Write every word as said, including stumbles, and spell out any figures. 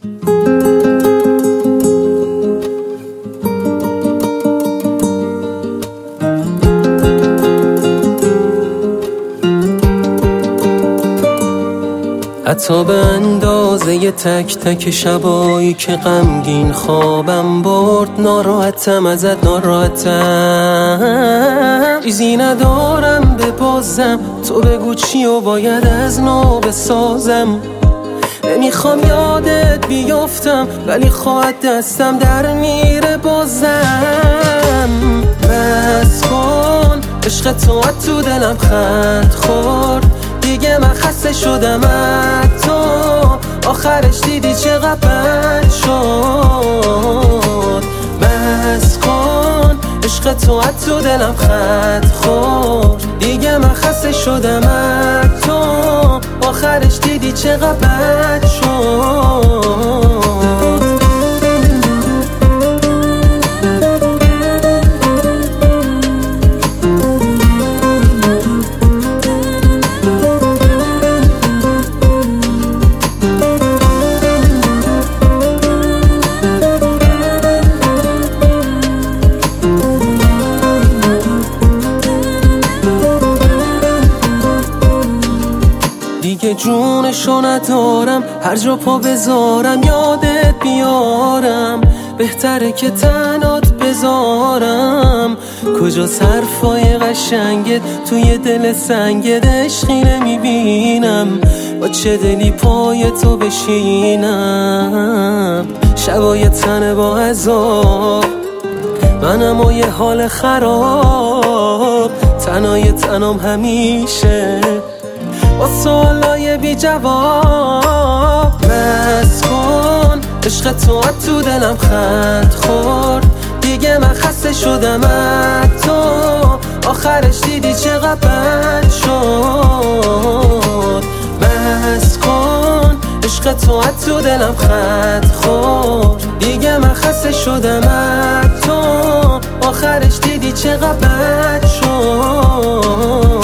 حتی به اندازه ی تک تک شبایی که غمگین خوابم برد، ناراحتم ازت، ناراحتم. چیزی ندارم ببازم، تو بگو چی و باید از نو بسازم. نمیخوام یادت بیفتم ولی خواهد دستم در میره بازم. بس کن عشق تو از تو دلم خط خورد، دیگه من خسته شدم از تو. آخرش دیدی چقدر بد شد. بس کن عشق تو از تو دلم خط خورد، دیگه من خسته شدم از تو. آخرش دیدی چقدر بد شد. دیگه جونشو ندارم، هر جا پا بذارم یادت بیارم. بهتره که تنات بذارم. کجا حرفای قشنگت توی دل سنگت، عشقی نمیبینم. با چه دلی پای تو بشینم. شبای تنه با عذاب، منم و یه حال خراب. تنهای تنم همیشه با سوالای بی جواب. بس کن عشق تو از تو دلم خط خورد، دیگه من خسته شدم از تو. آخرش دیدی چقدر بد شد. بس کن عشق تو از تو دلم خط خورد، دیگه من خسته شدم از تو. آخرش دیدی چقدر بد شد.